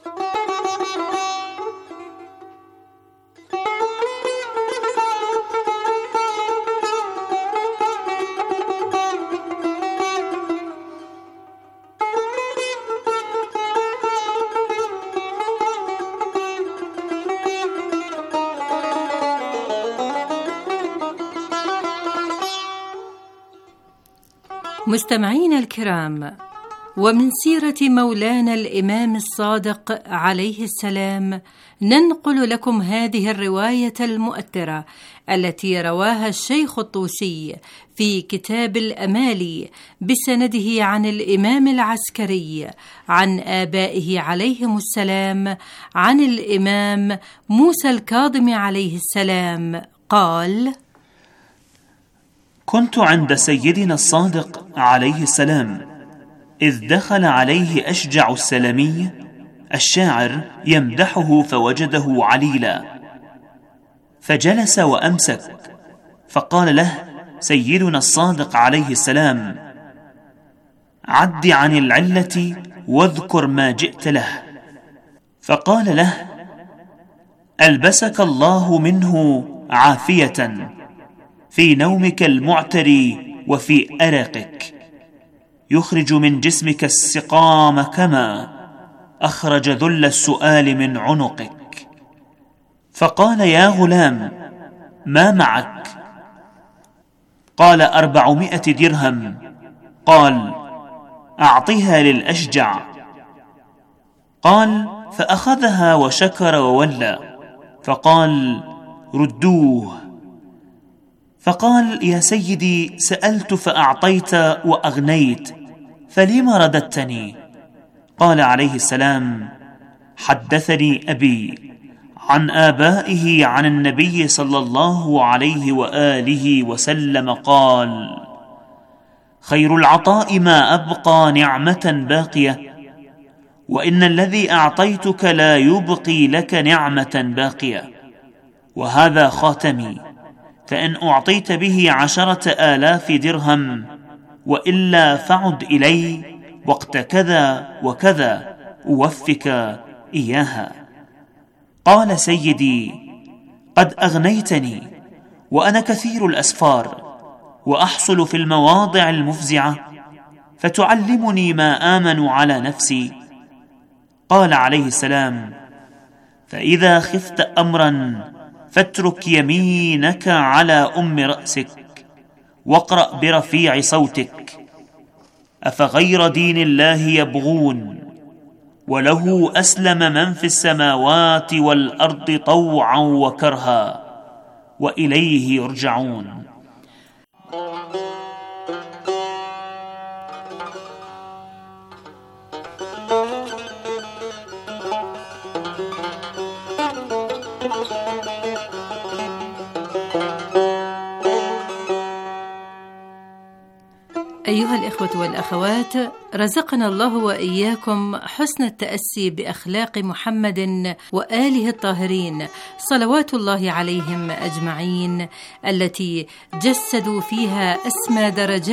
مستمعينا الكرام، ومن سيرة مولانا الإمام الصادق عليه السلام ننقل لكم هذه الرواية المؤثرة التي رواها الشيخ الطوسي في كتاب الأمالي بسنده عن الإمام العسكري عن آبائه عليهم السلام عن الإمام موسى الكاظم عليه السلام قال: كنت عند سيدنا الصادق عليه السلام إذ دخل عليه أشجع السلمي الشاعر يمدحه فوجده عليلا، فجلس وأمسك، فقال له سيدنا الصادق عليه السلام: عد عن العلة واذكر ما جئت له. فقال له: ألبسك الله منه عافية في نومك المعتري وفي أرقك، يخرج من جسمك السقام كما أخرج ذل السؤال من عنقك. فقال: يا غلام، ما معك؟ قال: 400 درهم. قال: أعطها للأشجع. قال: فأخذها وشكر وولى، فقال: ردوه. فقال: يا سيدي، سألت فأعطيت وأغنيت، فلم رددتني؟ قال عليه السلام: حدثني أبي عن آبائه عن النبي صلى الله عليه وآله وسلم قال: خير العطاء ما أبقى نعمة باقية، وإن الذي أعطيتك لا يبقي لك نعمة باقية، وهذا خاتمي، فإن أعطيت به 10,000 درهم وإلا فعد إلي وقت كذا وكذا أوفك إياها. قال: سيدي، قد أغنيتني، وأنا كثير الأسفار وأحصل في المواضع المفزعة، فتعلمني ما آمن على نفسي. قال عليه السلام: فإذا خفت أمرا فاترك يمينك على رأسك واقرأ برفيع صوتك: أفغير دين الله يبغون وله أسلم من في السماوات والأرض طوعا وكرها وإليه يرجعون. أيها الإخوة والأخوات، رزقنا الله وإياكم حسن التأسي بأخلاق محمد وآله الطاهرين صلوات الله عليهم أجمعين، التي جسدوا فيها أسمى درجات